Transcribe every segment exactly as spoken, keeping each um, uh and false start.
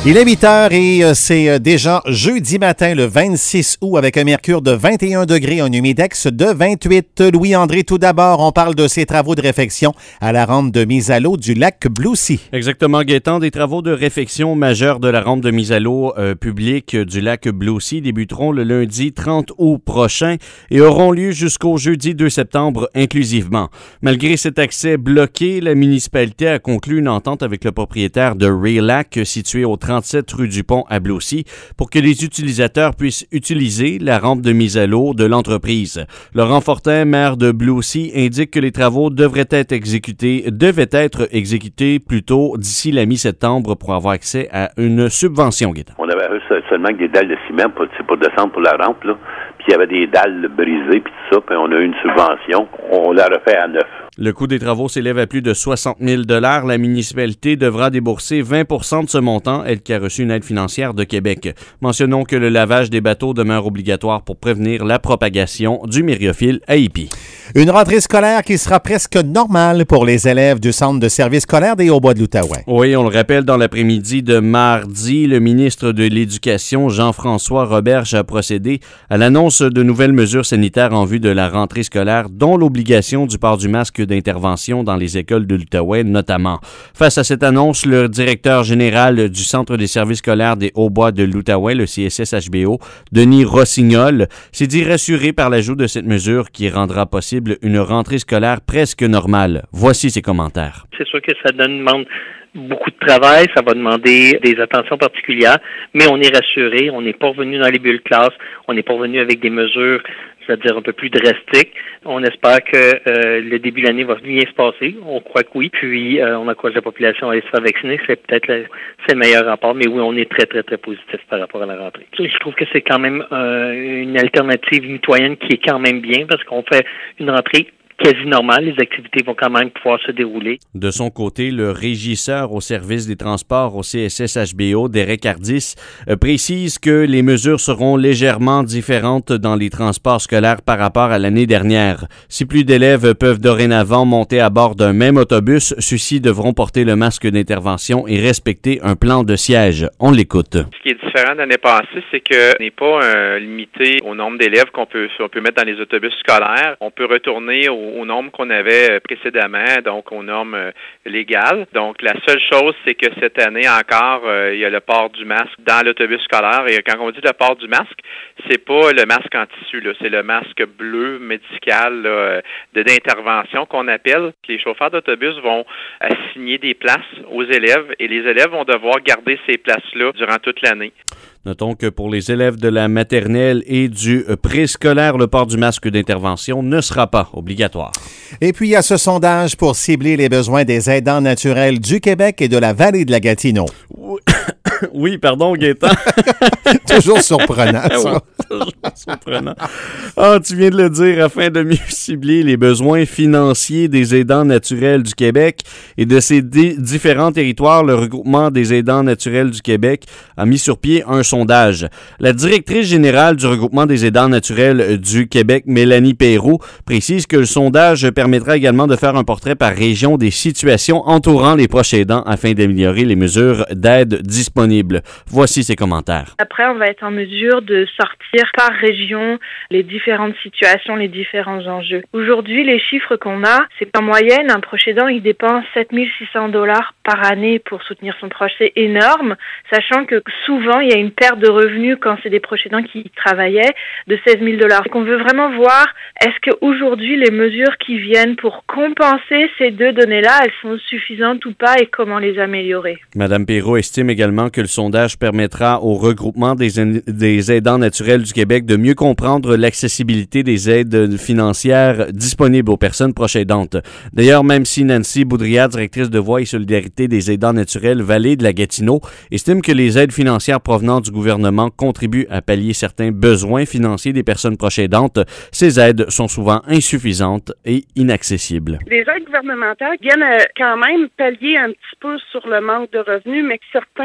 Il est huit heures et euh, c'est euh, déjà jeudi matin, le vingt-six août, avec un mercure de vingt et un degrés, un humidex de vingt-huit. Louis-André, tout d'abord, on parle de ces travaux de réfection à la rampe de mise à l'eau du lac Bloussy. Exactement, Gaétan. Des travaux de réfection majeurs de la rampe de mise à l'eau euh, publique du lac Bloussy débuteront le lundi trente août prochain et auront lieu jusqu'au jeudi deux septembre inclusivement. Malgré cet accès bloqué, la municipalité a conclu une entente avec le propriétaire de Ray-Lac, situé au trente-sept rue du Pont à Bloussy, pour que les utilisateurs puissent utiliser la rampe de mise à l'eau de l'entreprise. Laurent Fortin, maire de Bloussy, indique que les travaux devraient être exécutés, devaient être exécutés plus tôt d'ici la mi-septembre pour avoir accès à une subvention. Gaétan. On avait seulement des dalles de ciment pour, pour descendre pour la rampe, là. Puis il y avait des dalles brisées, puis tout ça, puis on a eu une subvention. On l'a refait à neuf. Le coût des travaux s'élève à plus de soixante mille dollars. La municipalité devra débourser vingt pour cent de ce montant, elle qui a reçu une aide financière de Québec. Mentionnons que le lavage des bateaux demeure obligatoire pour prévenir la propagation du myriophylle à Hippie. Une rentrée scolaire qui sera presque normale pour les élèves du Centre de services scolaires des Hauts-Bois de l'Outaouais. Oui, on le rappelle, dans l'après-midi de mardi, le ministre de l'Éducation, Jean-François Roberge, a procédé à l'annonce de nouvelles mesures sanitaires en vue de la rentrée scolaire, dont l'obligation du port du masque d'intervention dans les écoles de l'Outaouais notamment. Face à cette annonce, le directeur général du Centre des services scolaires des Hauts-Bois de l'Outaouais, le C S S H B O, Denis Rossignol, s'est dit rassuré par l'ajout de cette mesure qui rendra possible une rentrée scolaire presque normale. Voici ses commentaires. C'est sûr que ça donne, demande beaucoup de travail, ça va demander des attentions particulières, mais on est rassuré, on n'est pas revenu dans les bulles classes, on n'est pas revenu avec des mesures, c'est-à-dire un peu plus drastiques. On espère que euh, le début de l'année va bien se passer, on croit que oui, puis euh, on encourage la population à aller se faire vacciner, c'est peut-être le, c'est le meilleur rapport, mais oui, on est très, très, très positif par rapport à la rentrée. Je trouve que c'est quand même euh, une alternative mitoyenne qui est quand même bien, parce qu'on fait une rentrée quasi normal, les activités vont quand même pouvoir se dérouler. De son côté, le régisseur au service des transports au C S S H B O, Derek Hardis, euh, précise que les mesures seront légèrement différentes dans les transports scolaires par rapport à l'année dernière. Si plus d'élèves peuvent dorénavant monter à bord d'un même autobus, ceux-ci devront porter le masque d'intervention et respecter un plan de siège. On l'écoute. Ce qui est différent de l'année passée, c'est que n'est pas euh, limité au nombre d'élèves qu'on peut, on peut mettre dans les autobus scolaires. On peut retourner au aux normes qu'on avait précédemment, donc aux normes euh, légales. Donc, la seule chose, c'est que cette année encore, euh, il y a le port du masque dans l'autobus scolaire. Et quand on dit le port du masque, c'est pas le masque en tissu, là, c'est le masque bleu médical là, de d'intervention qu'on appelle. Les chauffeurs d'autobus vont assigner des places aux élèves et les élèves vont devoir garder ces places-là durant toute l'année. Notons que pour les élèves de la maternelle et du préscolaire, le port du masque d'intervention ne sera pas obligatoire. Et puis, il y a ce sondage pour cibler les besoins des aidants naturels du Québec et de la vallée de la Gatineau. Oui, oui pardon, Gaétan. Toujours surprenant, ça. Toujours surprenant. Ah, tu viens de le dire, afin de mieux cibler les besoins financiers des aidants naturels du Québec et de ces d- différents territoires, le regroupement des aidants naturels du Québec a mis sur pied un sondage. La directrice générale du regroupement des aidants naturels du Québec, Mélanie Perrault, précise que le sondage permettra également de faire un portrait par région des situations entourant les proches aidants afin d'améliorer les mesures d'aide disponibles. Voici ses commentaires. Après, on va être en mesure de sortir par région les différentes situations, les différents enjeux. Aujourd'hui, les chiffres qu'on a, c'est qu'en moyenne, un proche aidant, il dépense sept mille six cents dollars par année pour soutenir son proche. C'est énorme, sachant que souvent, il y a une perte de revenus quand c'est des proches aidants qui travaillaient de seize mille dollars. Donc, on veut vraiment voir, est-ce qu'aujourd'hui, les mesures qui viennent pour compenser ces deux données-là, elles sont suffisantes ou pas et comment les améliorer? Madame Perrault estime également que le sondage permettra au regroupement des, des aidants naturels du Québec de mieux comprendre l'accessibilité des aides financières disponibles aux personnes proches aidantes. D'ailleurs, même si Nancy Boudria, directrice de Voix et Solidarité des aidants naturels Vallée de la Gatineau, estime que les aides financières provenant du gouvernement contribuent à pallier certains besoins financiers des personnes proches aidantes, ces aides sont souvent insuffisantes et inaccessibles. Les aides gouvernementales viennent quand même pallier un petit peu sur le manque de revenus, mais que certains critères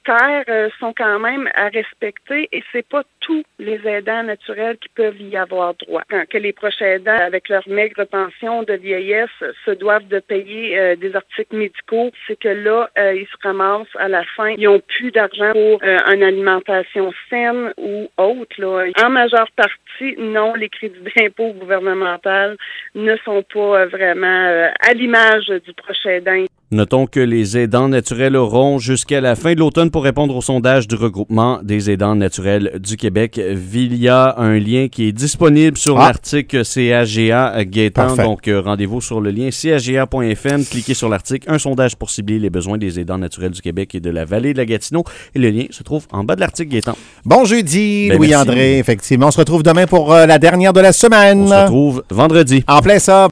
critères euh, sont quand même à respecter et c'est pas tous les aidants naturels qui peuvent y avoir droit. Quand que les proches aidants, avec leur maigre pension de vieillesse, se doivent de payer euh, des articles médicaux, c'est que là, euh, ils se ramassent à la fin. Ils n'ont plus d'argent pour euh, une alimentation saine ou autre. Là. En majeure partie, non, les crédits d'impôt gouvernemental ne sont pas euh, vraiment euh, à l'image du proche aidant. Notons que les aidants naturels auront jusqu'à la fin de l'automne pour répondre au sondage du regroupement des aidants naturels du Québec via un lien qui est disponible sur ah. l'article C A G A Gaétan. Parfait. Donc, euh, rendez-vous sur le lien c a g a point f m, cliquez sur l'article « Un sondage pour cibler les besoins des aidants naturels du Québec et de la vallée de la Gatineau » et le lien se trouve en bas de l'article Gaétan. Bon jeudi, ben, Louis-André. Effectivement, on se retrouve demain pour euh, la dernière de la semaine. On se retrouve vendredi. En plein ça.